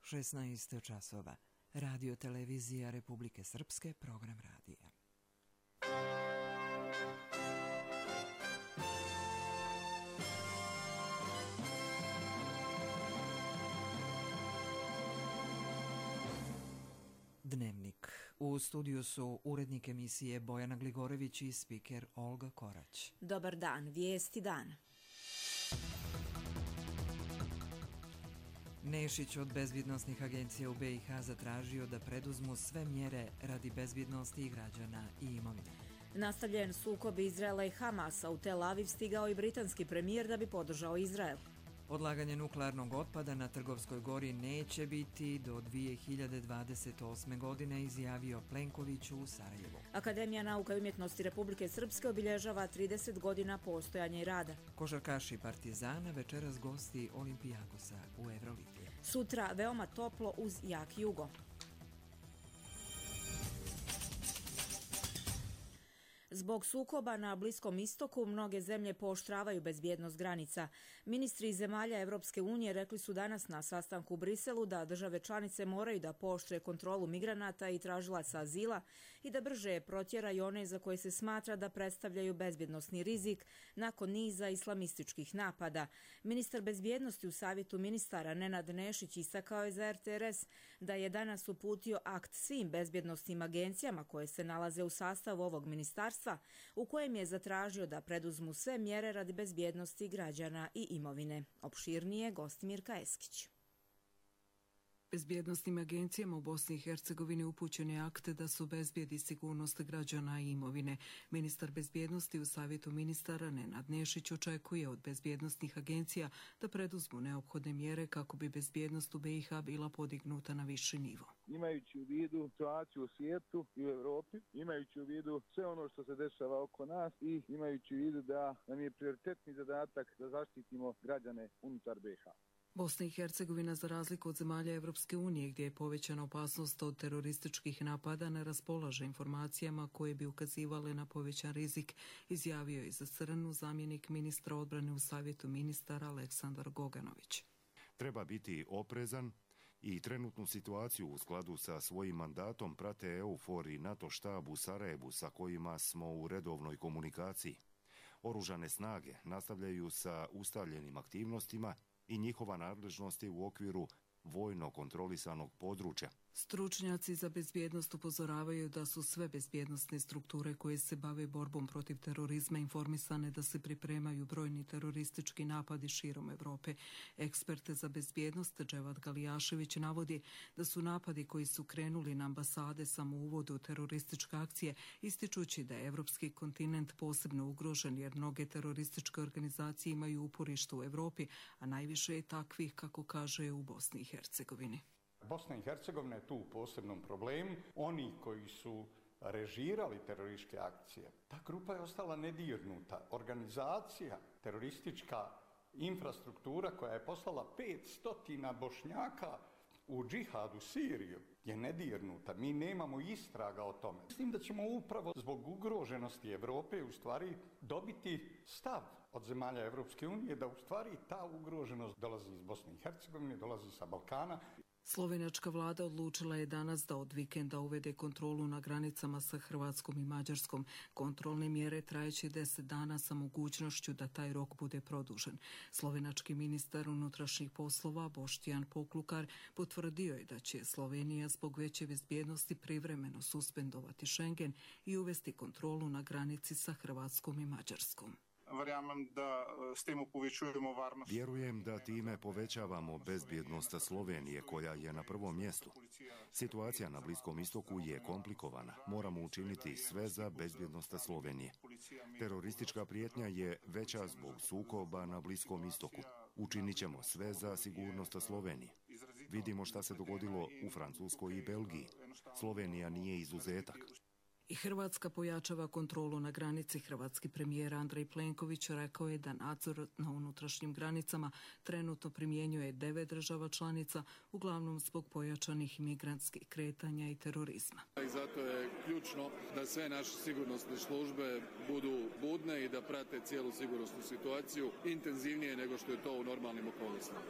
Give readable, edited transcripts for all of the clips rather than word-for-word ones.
16 časova. Radio televizija Republike Srpske, program radija. Dnevnik. U studiju su urednik emisije Bojana Gligorević i spiker Olga Korać. Dobar dan, vijesti dan. Nešić od bezbjednosnih agencija u BiH zatražio da preduzmu sve mjere radi bezbjednosti građana i imovine. Nastavljen sukob Izraela i Hamasa, u Tel Aviv stigao i britanski premijer da bi podržao Izrael. Odlaganje nuklearnog otpada na Trgovskoj gori neće biti do 2028. godine, izjavio Plenković u Sarajevu. Akademija nauka i umjetnosti Republike Srpske obilježava 30 godina postojanja i rada. Košarkaši Partizana večeras gosti Olimpijakosa u Evroligi. Sutra veoma toplo uz jak jugo. Zbog sukoba na Bliskom istoku mnoge zemlje pooštravaju bezbjednost granica. Ministri zemalja Evropske unije rekli su danas na sastanku u Briselu da države članice moraju da pooštre kontrolu migranata i tražilaca azila i da brže protjeraju one za koje se smatra da predstavljaju bezbjednosni rizik nakon niza islamističkih napada. Ministar bezbjednosti u Savjetu ministara Nenad Nešić istakao je za RTRS da je danas uputio akt svim bezbjednosnim agencijama koje se nalaze u sastavu ovog ministarstva, u kojem je zatražio da preduzmu sve mjere radi bezbjednosti građana i imovine. Opširnije Gostimirka Eskić. Bezbjednosnim agencijama u Bosni i Hercegovini upućen je akt da su bezbjedi sigurnost građana i imovine. Ministar bezbjednosti u Savjetu ministara Nenad Nešić očekuje od bezbjednosnih agencija da preduzmu neophodne mjere kako bi bezbjednost u BiH bila podignuta na viši nivo. Imajući u vidu situaciju u svijetu i u Europi, imajući u vidu sve ono što se dešava oko nas i imajući u vidu da nam je prioritetni zadatak da zaštitimo građane unutar BiH. Bosna i Hercegovina, za razliku od zemalja Evropske unije, gdje je povećana opasnost od terorističkih napada, ne raspolaže informacijama koje bi ukazivale na povećan rizik, izjavio je za Crnu zamjenik ministra odbrane u Savjetu ministara Aleksandar Goganović. Treba biti oprezan i trenutnu situaciju u skladu sa svojim mandatom prate EUFOR i NATO štab u Sarajevu sa kojima smo u redovnoj komunikaciji. Oružane snage nastavljaju sa ustaljenim aktivnostima i njihova nadležnost je u okviru vojno kontrolisanog područja. Stručnjaci za bezbjednost upozoravaju da su sve bezbjednosne strukture koje se bave borbom protiv terorizma informisane da se pripremaju brojni teroristički napadi širom Evrope. Eksperte za bezbjednost Dževad Galijašević navodi da su napadi koji su krenuli na ambasade samo u uvodu u terorističke akcije, ističući da je evropski kontinent posebno ugrožen jer mnoge terorističke organizacije imaju uporište u Evropi, a najviše je takvih, kako kaže, u Bosni i Hercegovini. Bosna i Hercegovina je tu u posebnom problemu. Oni koji su režirali terorističke akcije, ta grupa je ostala nedirnuta. Organizacija, teroristička infrastruktura koja je poslala 500 Bošnjaka u džihad u Siriju je nedirnuta. Mi nemamo istraga o tome. Mislim da ćemo upravo zbog ugroženosti Evrope u stvari dobiti stav od zemalja Evropske unije da u stvari ta ugroženost dolazi iz Bosne i Hercegovine, dolazi sa Balkana. Slovenačka vlada odlučila je danas da od vikenda uvede kontrolu na granicama sa Hrvatskom i Mađarskom. Kontrolne mjere trajeće 10 dana sa mogućnošću da taj rok bude produžen. Slovenački ministar unutrašnjih poslova Boštjan Poklukar potvrdio je da će Slovenija zbog veće bezbjednosti privremeno suspendovati Schengen i uvesti kontrolu na granici sa Hrvatskom i Mađarskom. Vjerujem da time povećavamo bezbjednost Slovenije, koja je na prvom mjestu. Situacija na Bliskom istoku je komplikovana. Moramo učiniti sve za bezbjednost Slovenije. Teroristička prijetnja je veća zbog sukoba na Bliskom istoku. Učinit ćemo sve za sigurnost Slovenije. Vidimo šta se dogodilo u Francuskoj i Belgiji. Slovenija nije izuzetak. I Hrvatska pojačava kontrolu na granici. Hrvatski premijer Andrej Plenković rekao je da nadzor na unutrašnjim granicama trenutno primjenjuje 9 država članica, uglavnom zbog pojačanih migrantskih kretanja i terorizma. I zato je ključno da sve naše sigurnosne službe budu budne i da prate cijelu sigurnosnu situaciju intenzivnije nego što je to u normalnim okolnostima.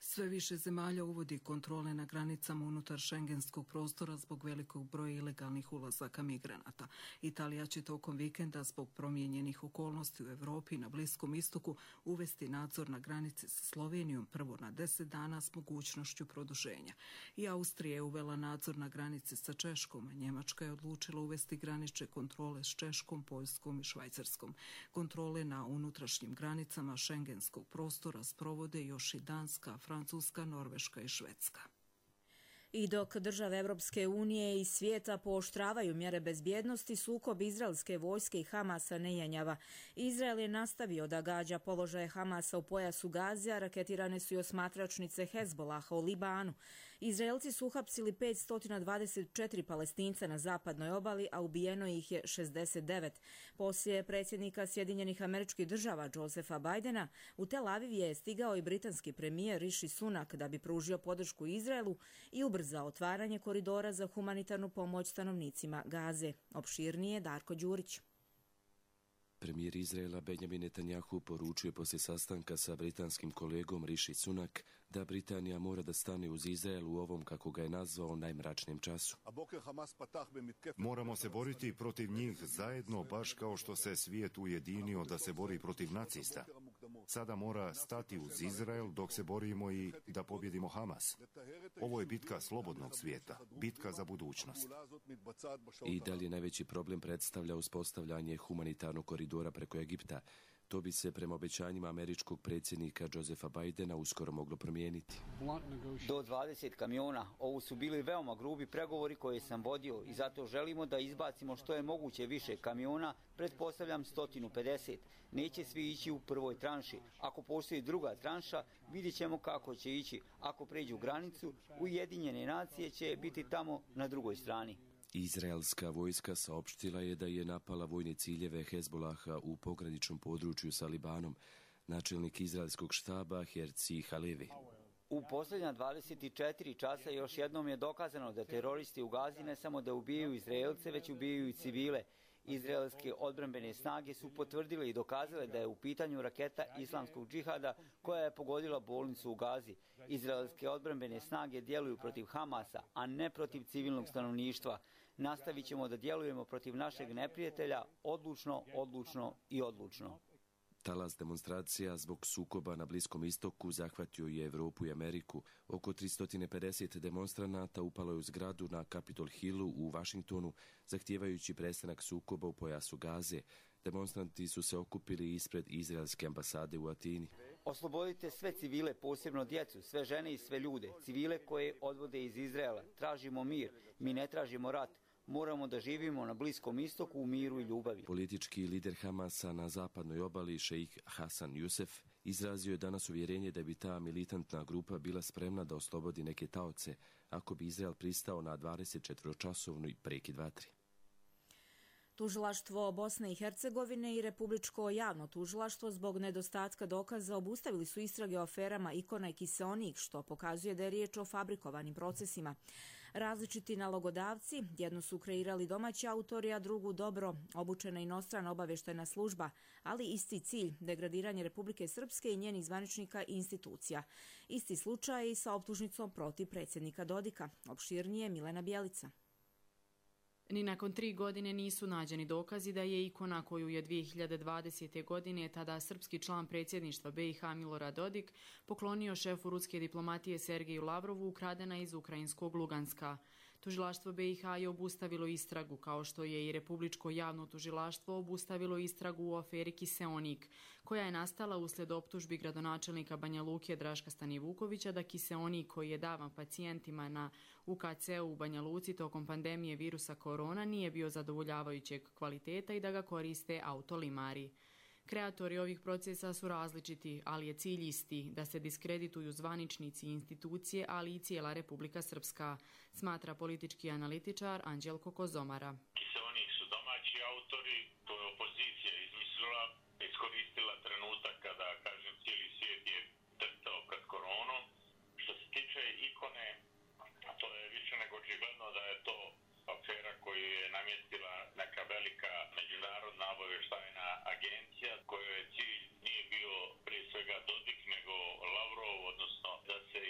Sve više zemalja uvodi kontrole na granicama unutar šengenskog prostora zbog velikog broja ilegalnih ulazaka migranata. Italija će tokom vikenda zbog promijenjenih okolnosti u Europi na Bliskom istoku uvesti nadzor na granici sa Slovenijom prvo na 10 dana s mogućnošću produženja. I Austrija je uvela nadzor na granici sa Češkom, a Njemačka je odlučila uvesti granične kontrole s Češkom, Poljskom i Švajcarskom. Kontrole na unutrašnjim granicama šengenskog prostora sprovode još i Danska, Francuska, Norveška i Švedska. I dok države Europske unije i svijeta pooštravaju mjere bezbjednosti, sukob izraelske vojske i Hamasa ne jenjava. Izrael je nastavio da gađa položaje Hamasa u pojasu Gaze, a raketirane su i osmatračnice Hezbolaha u Libanu. Izraelci su uhapsili 524 Palestinca na zapadnoj obali, a ubijeno ih je 69. Poslije predsjednika Sjedinjenih Američkih Država Josepha Bidena, u Tel Aviv je stigao i britanski premijer Rishi Sunak da bi pružio podršku Izraelu i ubrzao otvaranje koridora za humanitarnu pomoć stanovnicima Gaze. Opširnije Darko Đurić. Premijer Izraela Benjamin Netanjahu poručuje poslije sastanka sa britanskim kolegom Rishi Sunak da Britanija mora da stane uz Izrael u ovom, kako ga je nazvao, najmračnijem času. Moramo se boriti protiv njih zajedno, baš kao što se svijet ujedinio da se bori protiv nacista. Sada mora stati uz Izrael dok se borimo i da pobjedimo Hamas. Ovo je bitka slobodnog svijeta, bitka za budućnost. I dalje najveći problem predstavlja uspostavljanje humanitarnog koridora preko Egipta. To bi se prema obećanjima američkog predsjednika Josepha Bidena uskoro moglo promijeniti. Do 20 kamiona. Ovo su bili veoma grubi pregovori koje sam vodio i zato želimo da izbacimo što je moguće više kamiona, pretpostavljam 150. Neće svi ići u prvoj tranši. Ako postoji druga tranša, vidjet ćemo kako će ići. Ako pređu granicu, Ujedinjene nacije će biti tamo na drugoj strani. Izraelska vojska saopštila je da je napala vojne ciljeve Hezbolaha u pograničnom području sa Libanom. Načelnik izraelskog štaba Herzi Halevi. U posljednja 24 časa još jednom je dokazano da teroristi u Gazi ne samo da ubijaju Izraelce, već ubijaju i civile. Izraelske odbrambene snage su potvrdile i dokazale da je u pitanju raketa islamskog džihada koja je pogodila bolnicu u Gazi. Izraelske odbrambene snage djeluju protiv Hamasa, a ne protiv civilnog stanovništva. Nastavit ćemo da djelujemo protiv našeg neprijatelja odlučno, odlučno i odlučno. Talas demonstracija zbog sukoba na Bliskom istoku zahvatio je Evropu i Ameriku. Oko 350 demonstranata upalo je u zgradu na Capitol Hillu u Washingtonu, zahtijevajući prestanak sukoba u pojasu Gaze. Demonstranti su se okupili ispred izraelske ambasade u Atini. Oslobodite sve civile, posebno djecu, sve žene i sve ljude, civile koje odvode iz Izraela. Tražimo mir, mi ne tražimo rat. Moramo da živimo na Bliskom istoku u miru i ljubavi. Politički lider Hamasa na zapadnoj obali, šejih Hasan Jusef, izrazio je danas uvjerenje da bi ta militantna grupa bila spremna da oslobodi neke taoce ako bi Izrael pristao na 24-časovni prekid vatre. Tužilaštvo Bosne i Hercegovine i Republičko javno tužilaštvo zbog nedostatka dokaza obustavili su istrage o aferama Ikona i Kiseonik, što pokazuje da je riječ o fabrikovanim procesima. Različiti nalogodavci, jednu su kreirali domaći autori, a drugu dobro obučena inostrana obavještajna služba, ali isti cilj, degradiranje Republike Srpske i njenih zvaničnika i institucija. Isti slučaj i sa optužnicom protiv predsjednika Dodika. Opširnije Milena Bjelica. Ni nakon 3 godine nisu nađeni dokazi da je ikona koju je 2020. godine tada srpski član predsjedništva BiH Milorad Dodik poklonio šefu ruske diplomatije Sergeju Lavrovu ukradena iz ukrajinskog Luganska. Tužilaštvo BiH je obustavilo istragu, kao što je i Republičko javno tužilaštvo obustavilo istragu u aferi Kiseonik, koja je nastala uslijed optužbi gradonačelnika Banja Luke Draška Stanivukovića da kiseonik koji je davan pacijentima na UKC-u u Banja Luci tokom pandemije virusa korona nije bio zadovoljavajućeg kvaliteta i da ga koriste autolimari. Kreatori ovih procesa su različiti, ali je cilj isti, da se diskredituju zvaničnici i institucije, ali i cijela Republika Srpska, smatra politički analitičar Anđelko Kozomara. Kiseonik su domaći autori, to je opozicija izmislila, iskoristila trenutak kada, kažem, cijeli svijet je trtao pred koronom. Što se tiče ikone, to je više nego očigledno da je to afera koju je namjestila neka velika međunarodna obavještajna agencija, kojoj je cilj nije bio prije svega Dodik nego Lavrov, odnosno da se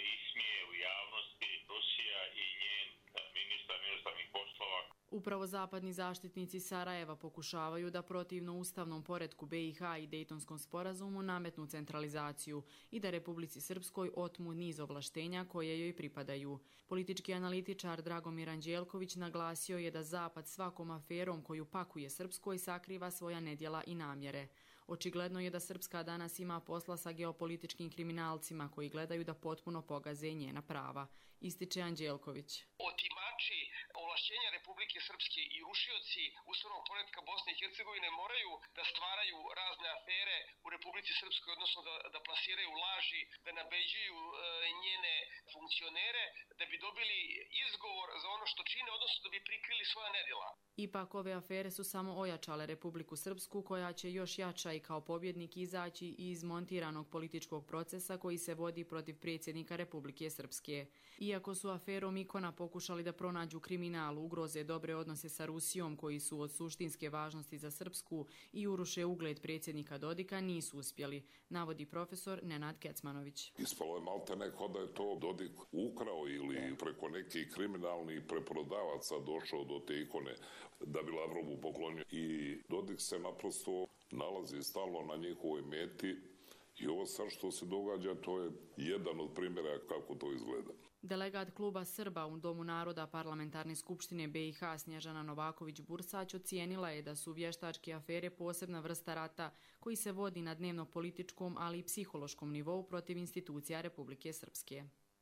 Upravo zapadni zaštitnici Sarajeva pokušavaju da protivno ustavnom poretku BiH i Dejtonskom sporazumu nametnu centralizaciju i da Republici Srpskoj otmu niz ovlaštenja koje joj pripadaju. Politički analitičar Dragomir Anđelković naglasio je da Zapad svakom aferom koju pakuje Srpskoj sakriva svoja nedjela i namjere. Očigledno je da Srpska danas ima posla sa geopolitičkim kriminalcima koji gledaju da potpuno pogaze njena prava, ističe Anđelković. Otimači ovlašćenja Republike Srpske i rušioci ustavnog poretka Bosne i Hercegovine moraju da stvaraju razne afere u Republici Srpskoj, odnosno da plasiraju laži, da nabeđuju njene funkcionere, da bi dobili izgovor za ono što čine, odnosno da bi prikrili svoja nedjela. Ipak ove afere su samo ojačale Republiku Srpsku, koja će još jača i kao pobjednik izaći iz montiranog političkog procesa koji se vodi protiv predsjednika Republike Srpske. Iako su aferom Ikona pokušali da pronađu kriminal, ugroze dobre odnose sa Rusijom koji su od suštinske važnosti za Srpsku i uruše ugled predsjednika Dodika, nisu uspjeli, navodi profesor Nenad Kecmanović. Ispalo je malte neko da je to Dodik ukrao ili preko nekih kriminalnih preprodavaca došao do te ikone da bi Lavrovu poklonio. I Dodik se naprosto nalazi stalno na njihovoj meti i ovo sad što se događa, to je jedan od primjera kako to izgleda. Delegat kluba Srba u Domu naroda Parlamentarne skupštine BiH Snježana Novaković-Bursać ocijenila je da su vještačke afere posebna vrsta rata koji se vodi na dnevno-političkom, ali i psihološkom nivou protiv institucija Republike Srpske.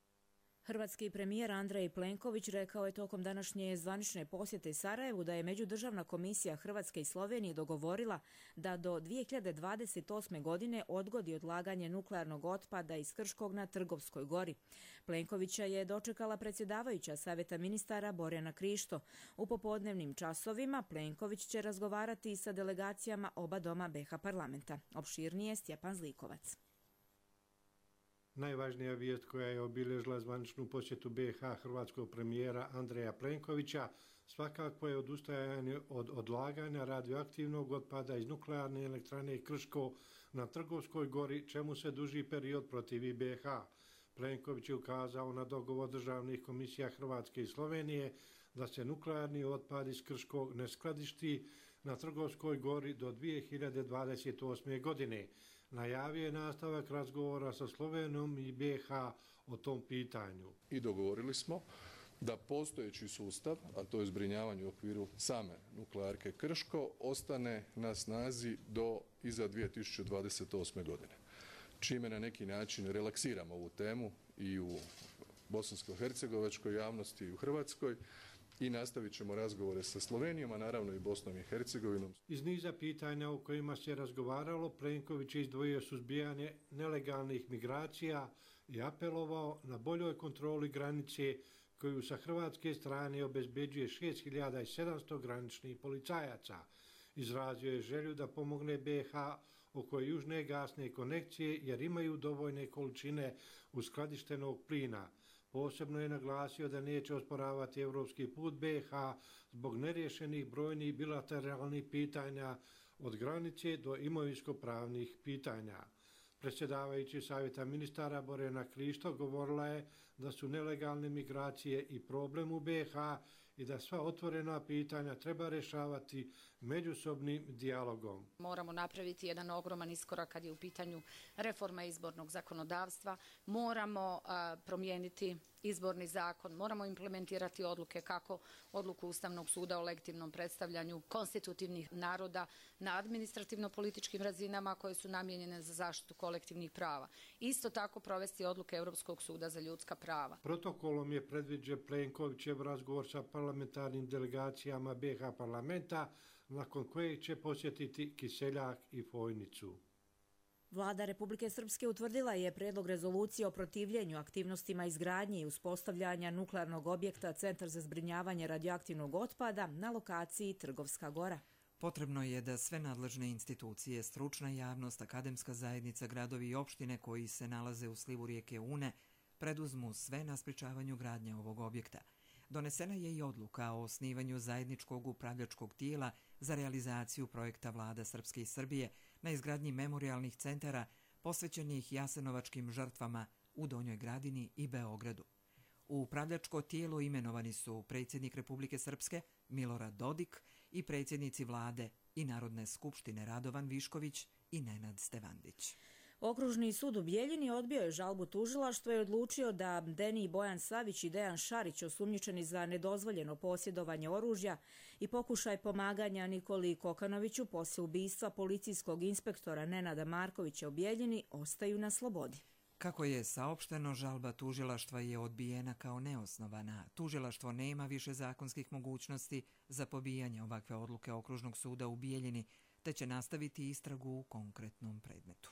Hrvatski premijer Andrej Plenković rekao je tokom današnje zvanične posjete Sarajevu da je Međudržavna komisija Hrvatske i Slovenije dogovorila da do 2028. godine odgodi odlaganje nuklearnog otpada iz Krškog na Trgovskoj gori. Plenkovića je dočekala predsjedavajuća Savjeta ministara Borjana Krišto. U popodnevnim časovima Plenković će razgovarati sa delegacijama oba doma BiH parlamenta. Opširnije Stjepan Zlikovac. Najvažnija vijest koja je obilježila zvaničnu posjetu BiH hrvatskog premijera Andreja Plenkovića svakako je odustajanje od odlaganja radioaktivnog otpada iz nuklearne elektrane Krško na Trgovskoj gori, čemu se duži period protivi BiH. Plenković je ukazao na dogovor državnih komisija Hrvatske i Slovenije da se nuklearni otpad iz Krškog ne skladišti na Trgovskoj gori do 2028. godine. Najavio je nastavak razgovora sa Slovenijom i BiH o tom pitanju. I dogovorili smo da postojeći sustav, a to je zbrinjavanje u okviru same nuklearke Krško, ostane na snazi do iza 2028. godine. Čime na neki način relaksiramo ovu temu i u bosansko-hercegovačkoj javnosti i u Hrvatskoj, i nastavit ćemo razgovore sa Slovenijom, a naravno i Bosnom i Hercegovinom. Iz niza pitanja o kojima se razgovaralo, Plenković je izdvojio suzbijanje nelegalnih migracija i apelovao na boljoj kontroli granice koju sa hrvatske strane obezbeđuje 6700 graničnih policajaca. Izrazio je želju da pomogne BiH oko južne gasne konekcije jer imaju dovoljne količine uskladištenog plina. Posebno je naglasio da neće osporavati evropski put BiH zbog neriješenih brojnih bilateralnih pitanja od granice do imovinsko-pravnih pitanja. Predsjedavajući Savjeta ministara Borjana Krišto govorila je da su nelegalne migracije i problem u BiH i da sva otvorena pitanja treba rješavati međusobnim dijalogom. Moramo napraviti jedan ogroman iskorak kad je u pitanju reforma izbornog zakonodavstva. Moramo promijeniti izborni zakon, moramo implementirati odluke kako odluku Ustavnog suda o legitimnom predstavljanju konstitutivnih naroda na administrativno-političkim razinama koje su namijenjene za zaštitu kolektivnih prava. Isto tako provesti odluke Europskog suda za ljudska prava. Protokolom je predviđen Plenkovićev razgovor sa parlamentarnim delegacijama BiH parlamenta, nakon kojeg će posjetiti Kiseljak i Fojnicu. Vlada Republike Srpske utvrdila je prijedlog rezolucije o protivljenju aktivnostima izgradnje i uspostavljanja nuklearnog objekta Centar za zbrinjavanje radioaktivnog otpada na lokaciji Trgovska gora. Potrebno je da sve nadležne institucije, stručna javnost, akademska zajednica, gradovi i opštine koji se nalaze u slivu rijeke Une preduzmu sve na sprečavanju gradnje ovog objekta. Donesena je i odluka o osnivanju zajedničkog upravljačkog tijela za realizaciju projekta Vlada Srpske i Srbije na izgradnji memorijalnih centara posvećenih jasenovačkim žrtvama u Donjoj Gradini i Beogradu. U upravljačko tijelo imenovani su predsjednik Republike Srpske Milorad Dodik i predsjednici vlade i Narodne skupštine Radovan Višković i Nenad Stevandić. Okružni sud u Bijeljini odbio je žalbu tužilaštva i odlučio da Denij Bojan Savić i Dejan Šarić, osumnjičeni za nedozvoljeno posjedovanje oružja i pokušaj pomaganja Nikoli Kokanoviću poslije ubistva policijskog inspektora Nenada Markovića u Bijeljini, ostaju na slobodi. Kako je saopšteno, žalba tužilaštva je odbijena kao neosnovana. Tužilaštvo nema više zakonskih mogućnosti za pobijanje ovakve odluke Okružnog suda u Bijeljini, te će nastaviti istragu u konkretnom predmetu.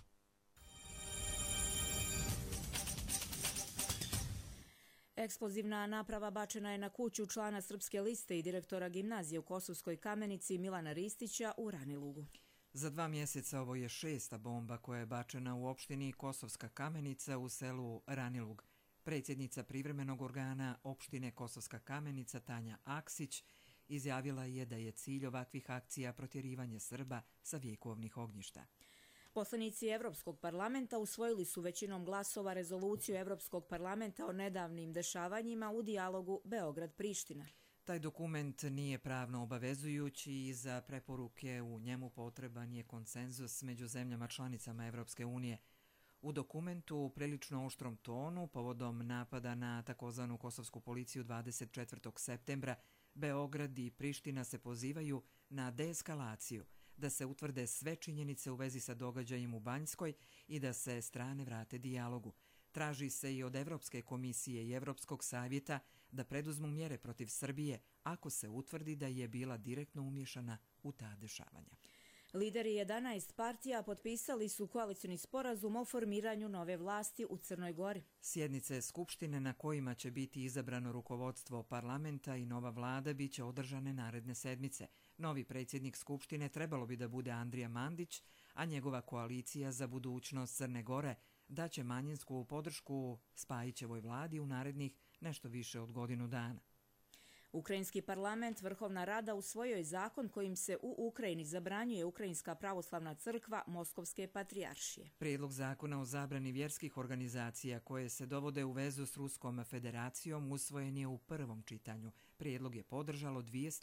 Eksplozivna naprava bačena je na kuću člana Srpske liste i direktora gimnazije u Kosovskoj Kamenici Milana Ristića u Ranilugu. Za 2 mjeseca ovo je 6. bomba koja je bačena u opštini Kosovska Kamenica u selu Ranilug. Predsjednica privremenog organa opštine Kosovska Kamenica Tanja Aksić izjavila je da je cilj ovakvih akcija protjerivanje Srba sa vjekovnih ognjišta. Poslanici Evropskog parlamenta usvojili su većinom glasova rezoluciju Evropskog parlamenta o nedavnim dešavanjima u dijalogu Beograd-Priština. Taj dokument nije pravno obavezujući i za preporuke u njemu potreban je konsenzus među zemljama članicama Evropske unije. U dokumentu u prilično oštrom tonu povodom napada na takozvanu kosovsku policiju 24. septembra Beograd i Priština se pozivaju na deeskalaciju, da se utvrde sve činjenice u vezi sa događajem u Banjskoj i da se strane vrate dijalogu. Traži se i od Evropske komisije i Evropskog savjeta da preduzmu mjere protiv Srbije ako se utvrdi da je bila direktno umiješana u ta dešavanja. Lideri 11 partija potpisali su koalicioni sporazum o formiranju nove vlasti u Crnoj Gori. Sjednice Skupštine na kojima će biti izabrano rukovodstvo parlamenta i nova vlada bit će održane naredne sedmice. Novi predsjednik Skupštine trebalo bi da bude Andrija Mandić, a njegova koalicija za budućnost Crne Gore daće manjinsku podršku Spajićevoj vladi u narednih nešto više od godinu dana. Ukrajinski parlament, Vrhovna rada, usvojio je zakon kojim se u Ukrajini zabranjuje Ukrajinska pravoslavna crkva Moskovske patrijaršije. Prijedlog zakona o zabrani vjerskih organizacija koje se dovode u vezu s Ruskom federacijom usvojen je u prvom čitanju. Prijedlog je podržalo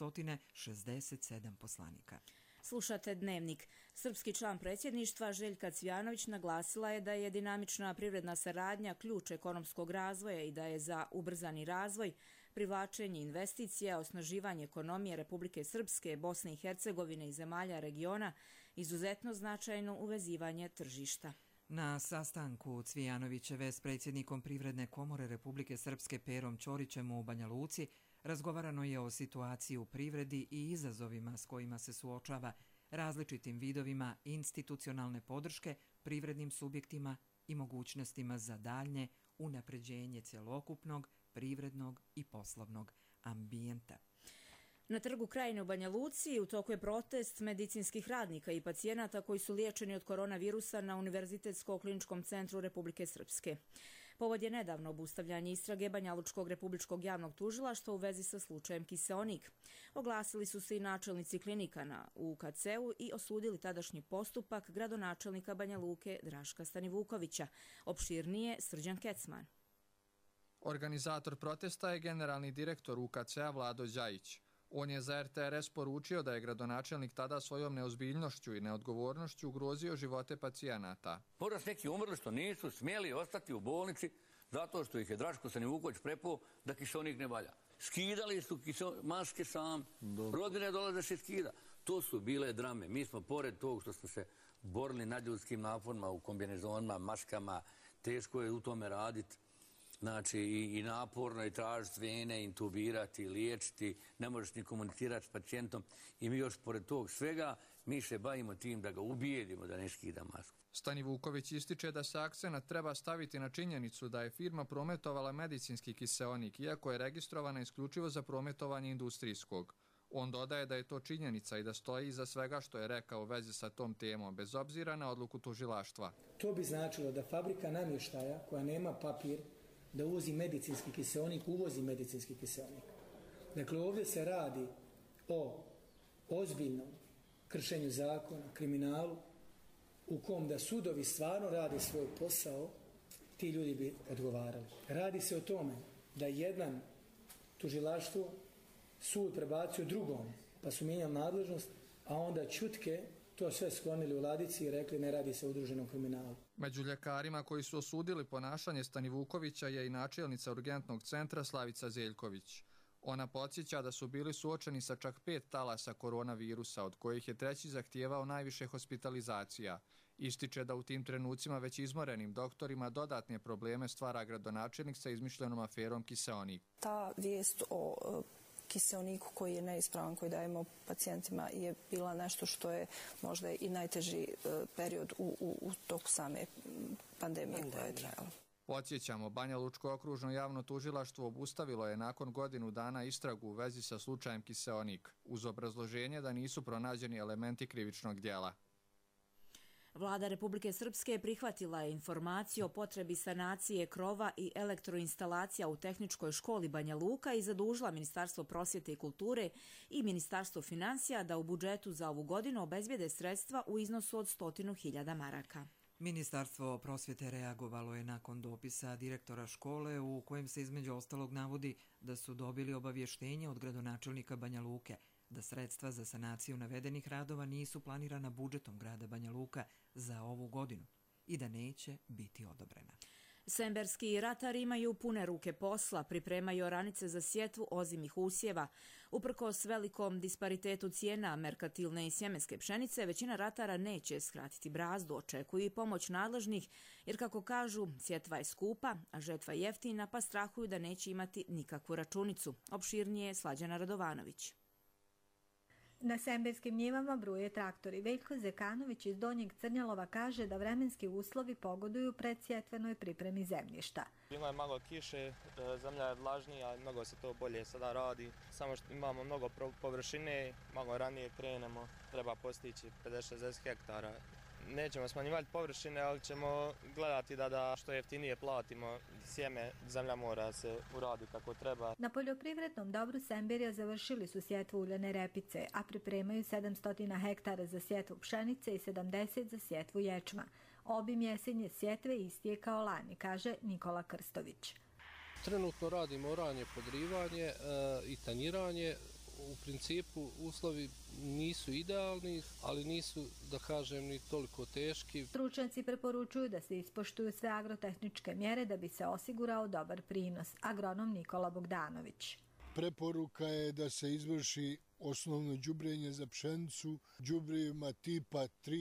267 poslanika. Slušate Dnevnik. Srpski član predsjedništva Željka Cvijanović naglasila je da je dinamična privredna saradnja ključ ekonomskog razvoja i da je za ubrzani razvoj, privlačenje investicija, osnaživanje ekonomije Republike Srpske, Bosne i Hercegovine i zemalja regiona izuzetno značajno uvezivanje tržišta. Na sastanku Cvijanovićeve s predsjednikom Privredne komore Republike Srpske Perom Ćorićem u Banja Luci razgovarano je o situaciji u privredi i izazovima s kojima se suočava, različitim vidovima institucionalne podrške privrednim subjektima i mogućnostima za daljnje unapređenje cjelokupnog privrednog i poslovnog ambijenta. Na trgu Krajine u Banja Luci u toku je protest medicinskih radnika i pacijenata koji su liječeni od koronavirusa na Univerzitetsko-kliničkom centru Republike Srpske. Povod je nedavno obustavljanje istrage Banjalučkog republičkog javnog tužilaštva u vezi sa slučajem Kiseonik. Oglasili su se i načelnici klinika na UKC-u i osudili tadašnji postupak gradonačelnika Banja Luke Draška Stanivukovića. Opširnije Srđan Kecman. Organizator protesta je generalni direktor UKC-a Vlado Đajić. On je za RTRS poručio da je gradonačelnik tada svojom neozbiljnošću i neodgovornošću ugrozio živote pacijenata. Možda su neki umrli što nisu smjeli ostati u bolnici zato što ih je Draško Stanivuković prepao da kiseonik ne valja. Skidali su maske sam, rodine dolaze se skida. To su bile drame. Mi smo pored tog što smo se borili nadljudskim naporima u kombinezonima, maskama, teško je u tome raditi. Znači i naporno je tražiti vene, intubirati, liječiti, ne možeš ni komunicirati s pacijentom i mi još pored tog svega mi se bavimo tim da ga ubijedimo da ne skida masku. Stanivuković ističe da se akcenat treba staviti na činjenicu da je firma prometovala medicinski kiseonik, iako je registrovana isključivo za prometovanje industrijskog. On dodaje da je to činjenica i da stoji iza svega što je rekao u vezi sa tom temom, bez obzira na odluku tužilaštva. To bi značilo da fabrika namještaja koja nema papir da uvozi medicinski kiseonik, uvozi medicinski kiseonik. Dakle, ovdje se radi o ozbiljnom kršenju zakona, kriminalu, u kom da sudovi stvarno rade svoj posao, ti ljudi bi odgovarali. Radi se o tome da jedan tužilaštvo sud prebacio drugom, pa su mijenjali nadležnost, a onda čutke to sve sklonili u ladici i rekli ne radi se o udruženom kriminalu. Među ljekarima koji su osudili ponašanje Stanivukovića je i načelnica urgentnog centra Slavica Zeljković. Ona podsjeća da su bili suočeni sa čak 5 talasa koronavirusa, od kojih je 3. zahtijevao najviše hospitalizacija. Ističe da u tim trenucima već izmorenim doktorima dodatne probleme stvara gradonačelnik sa izmišljenom aferom kiseonik. Ta vijest o kiseoniku koji je neispravan, koji dajemo pacijentima, je bila nešto što je možda i najteži period u toku same pandemije koja je trajala. Podsjećamo, Banja Lučko okružno javno tužilaštvo obustavilo je nakon godinu dana istragu u vezi sa slučajem kiseonik, uz obrazloženje da nisu pronađeni elementi krivičnog djela. Vlada Republike Srpske prihvatila je informaciju o potrebi sanacije krova i elektroinstalacija u Tehničkoj školi Banja Luka i zadužila Ministarstvo prosvjete i kulture i Ministarstvo financija da u budžetu za ovu godinu obezbijede sredstva u iznosu od 100.000 maraka. Ministarstvo prosvjete reagovalo je nakon dopisa direktora škole u kojem se između ostalog navodi da su dobili obavještenje od gradonačelnika Banja Luke da sredstva za sanaciju navedenih radova nisu planirana budžetom grada Banja Luka za ovu godinu i da neće biti odobrena. Semberski ratari imaju pune ruke posla, pripremaju oranice za sjetvu ozimih usjeva. Uprkos velikom disparitetu cijena merkatilne i sjemenske pšenice, većina ratara neće skratiti brazdu, očekuju i pomoć nadležnih, jer kako kažu, sjetva je skupa, a žetva jeftina, pa strahuju da neće imati nikakvu računicu. Opširnije je Slađana Radovanović. Na semberskim njivama bruje traktori. Veljko Zekanović iz Donjeg Crnjalova kaže da vremenski uslovi pogoduju predsjetvenoj pripremi zemljišta. Bilo je malo kiše, zemlja je vlažnija, mnogo se to bolje sada radi. Samo što imamo mnogo površine, malo ranije krenemo, treba postići 50-60 hektara. Nećemo smanjivati površine, ali ćemo gledati da što jeftinije platimo sjeme, zemlja mora se uradi kako treba. Na poljoprivrednom dobru Semberija završili su sjetvu uljane repice, a pripremaju 700 hektara za sjetvu pšenice i 70 za sjetvu ječma. Obim jesenje sjetve isti je kao lani, kaže Nikola Krstović. Trenutno radimo oranje, podrivanje i tanjiranje. U principu uslovi nisu idealni, ali nisu, da kažem, ni toliko teški. Stručnjaci preporučuju da se ispoštuju sve agrotehničke mjere da bi se osigurao dobar prinos. Agronom Nikola Bogdanović. Preporuka je da se izvrši osnovno đubrenje za pšenicu đubrivima tipa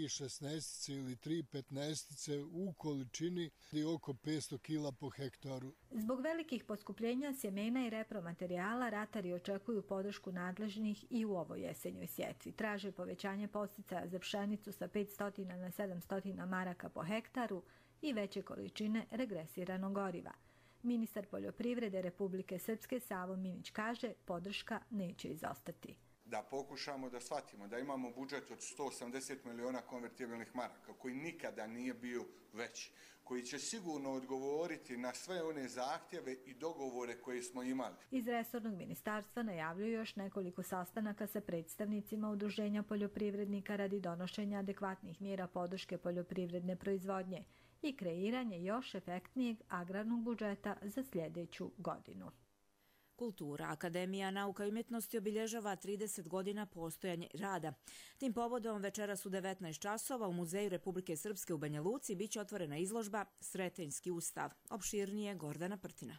3,16 ili 3,15 u količini oko 500 kg po hektaru. Zbog velikih poskupljenja sjemena i repromaterijala ratari očekuju podršku nadležnih i u ovoj jesenjoj sjetvi. Traže povećanje podsticaja za pšenicu sa 500 na 700 maraka po hektaru i veće količine regresiranog goriva. Ministar poljoprivrede Republike Srpske Savo Minić kaže podrška neće izostati. Da pokušamo da shvatimo da imamo budžet od 180 miliona konvertibilnih maraka koji nikada nije bio veći, koji će sigurno odgovoriti na sve one zahtjeve i dogovore koje smo imali. Iz resornog ministarstva najavljuju još nekoliko sastanaka sa predstavnicima udruženja poljoprivrednika radi donošenja adekvatnih mjera podrške poljoprivredne proizvodnje i kreiranje još efektnijeg agrarnog budžeta za sljedeću godinu. Kultura. Akademija nauka i umjetnosti obilježava 30 godina postojanja rada. Tim povodom večeras u 19 časova u Muzeju Republike Srpske u Banja Luci biće otvorena izložba Sretenjski ustav. Opširnije Gordana Prtina.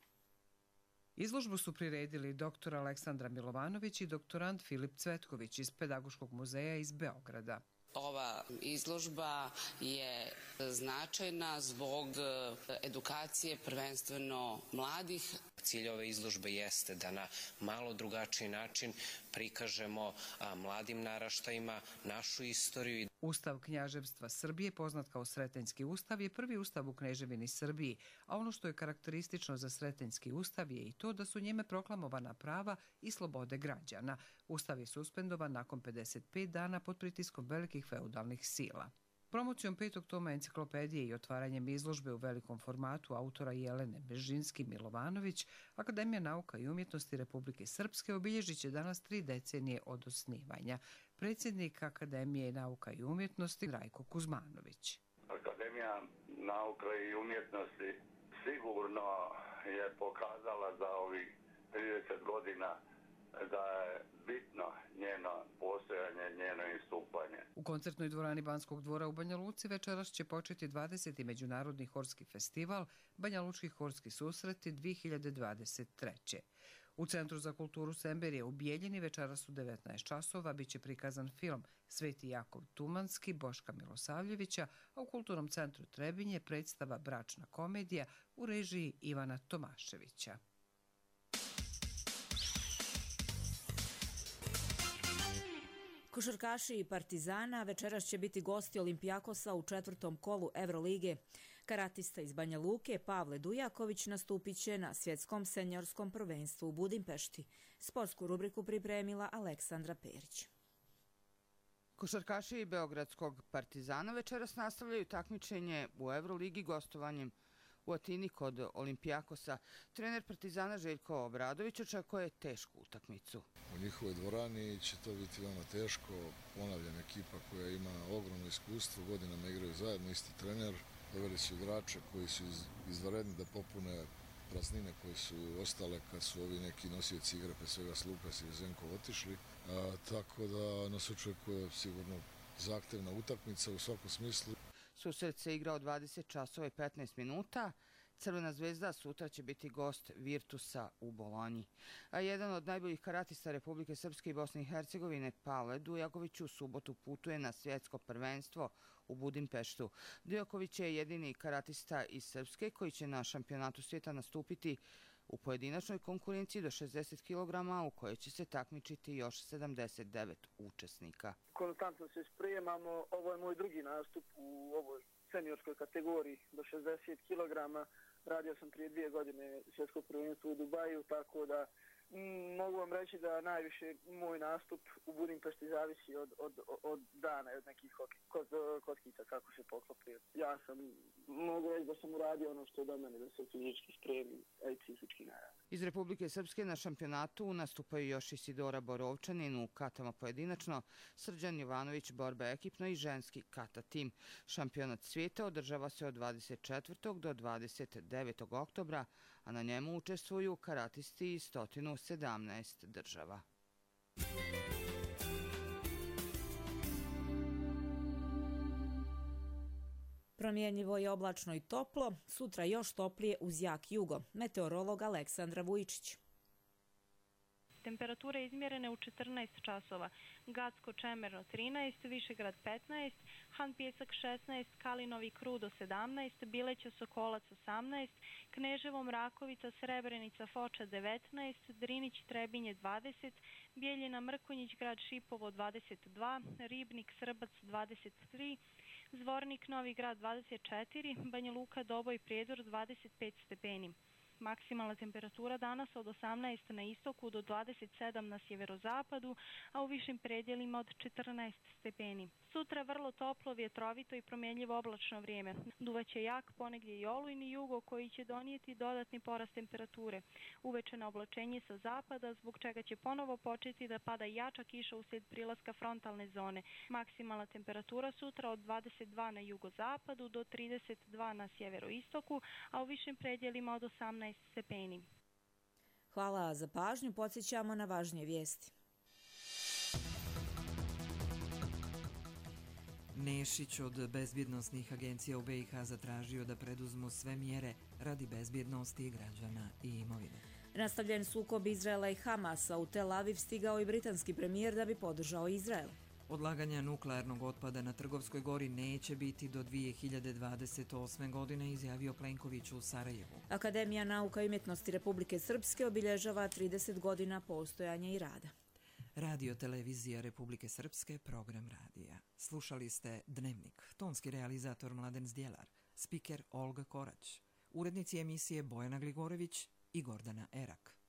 Izložbu su priredili dr. Aleksandra Milovanović i doktorant Filip Cvetković iz Pedagoškog muzeja iz Beograda. Ova izložba je značajna zbog edukacije prvenstveno mladih. Cilj ove izložbe jeste da na malo drugačiji način prikažemo mladim naraštajima našu istoriju. Ustav Knjaževstva Srbije, poznat kao Sretenjski ustav, je prvi ustav u Kneževini Srbiji, a ono što je karakteristično za Sretenjski ustav je i to da su njime proklamovana prava i slobode građana. Ustav je suspendovan nakon 55 dana pod pritiskom velikih feudalnih sila. Promocijom 5. toma enciklopedije i otvaranjem izložbe u velikom formatu autora Jelene Bežinski-Milovanović, Akademija nauka i umjetnosti Republike Srpske obilježit će danas 3 decenije od osnivanja. Predsjednik Akademije nauka i umjetnosti Rajko Kuzmanović. Akademija nauka i umjetnosti sigurno je pokazala za ovih 30 godina da je bitno njeno postojanje, njeno istupanje. U koncertnoj dvorani Banskog dvora u Banja Luci večeras će početi 20. Međunarodni horski festival Banja Lučki horski susreti 2023. U Centru za kulturu Semberije u Bijeljini večeras u 19 časova biće prikazan film Sveti Jakov Tumanski Boška Milosavljevića, a u Kulturnom centru Trebinje predstava Bračna komedija u režiji Ivana Tomaševića. Košarkaši i Partizana večeras će biti gosti Olimpijakosa u 4. kolu Evrolige. Karatista iz Banja Luke Pavle Dujaković nastupit će na svjetskom seniorskom prvenstvu u Budimpešti. Sportsku rubriku pripremila Aleksandra Perić. Košarkaši beogradskog Partizana večeras nastavljaju takmičenje u Evroligi gostovanjem u Atini kod Olimpijakosa. Trener Partizana Željko Obradović očekuje tešku utakmicu. U njihovoj dvorani će to biti veoma teško. Ponavljam, ekipa koja ima ogromno iskustvo, godinama igraju zajedno, isti trener. Doveli su igrače koji su izvanredni da popune praznine koje su ostale kad su ovi neki nosioci igre, pre svega Slukas i Zenkov, otišli. Tako da nas očekuje sigurno zahtevna utakmica u svakom smislu. Susret se igra od 20 časova i 15 minuta. Crvena zvezda sutra će biti gost Virtusa u Bolonji. A jedan od najboljih karatista Republike Srpske i Bosne i Hercegovine, Pavle Dujaković, u subotu putuje na svjetsko prvenstvo u Budimpeštu. Dujaković je jedini karatista iz Srpske koji će na šampionatu svijeta nastupiti u pojedinačnoj konkurenciji do 60 kg, u kojoj će se takmičiti još 79 učesnika. Konstantno se spremamo. Ovo je moj drugi nastup u ovoj seniorskoj kategoriji do 60 kg. Radio sam prije 2 godine svjetsko prvenstvo u Dubaju, tako da mogu vam reći da najviše moj nastup u Budimpešti zavisi od dana i od nekih kockica kako se poklopi. Ja mogu reći da sam uradio ono što je do mene, da se fizički spremim, a i psihički naravno. Iz Republike Srpske na šampionatu nastupaju još Isidora Borovčanin u katama pojedinačno, Srđan Jovanović borba ekipno i ženski kata tim. Šampionat svijeta održava se od 24. do 29. oktobra, a na njemu učestvuju karatisti iz 117 država. Promjenjivo je oblačno i toplo, sutra još toplije uz jak jugo. Meteorolog Aleksandra Vujičić. Temperature izmjerene u 14 časova. Gacko Čemerno 13, Višegrad 15, Han Pjesak 16, Kalinovi Krudo 17, Bileća Sokolac 18, Kneževo Mrakovica, Srebrenica, Foča 19, Drinić Trebinje 20, Bijeljina Mrkonjić, Grad Šipovo 22, Ribnik Srbac 23, Zvornik Novi Grad 24, Banja Luka Doboj Prijedor 25 stepeni. Maksimalna temperatura danas od 18 na istoku do 27 na sjeverozapadu, a u višim predjelima od 14 stepeni. Sutra vrlo toplo, vjetrovito i promjenjivo oblačno vrijeme. Duvaće jak ponegdje i olujni jugo koji će donijeti dodatni porast temperature. Uveče na oblačenje sa zapada, zbog čega će ponovo početi da pada jača kiša uslijed prilaska frontalne zone. Maksimalna temperatura sutra od 22 na jugozapadu do 32 na sjeveroistoku, a u višim predjelima od 18 stepeni. Hvala za pažnju, podsjećamo na važnije vijesti. Nešić od bezbjednosnih agencija u BiH zatražio da preduzmu sve mjere radi bezbjednosti građana i imovine. Nastavljen sukob Izraela i Hamasa, u Tel Aviv stigao i britanski premijer da bi podržao Izrael. Odlaganja nuklearnog otpada na Trgovskoj gori neće biti do 2028. godine, izjavio Plenković u Sarajevu. Akademija nauka i umjetnosti Republike Srpske obilježava 30 godina postojanja i rada. Radio Televizija Republike Srpske, program radija. Slušali ste Dnevnik, tonski realizator Mladen Zdjelar, spiker Olga Korać, urednici emisije Bojana Gligorević i Gordana Erak.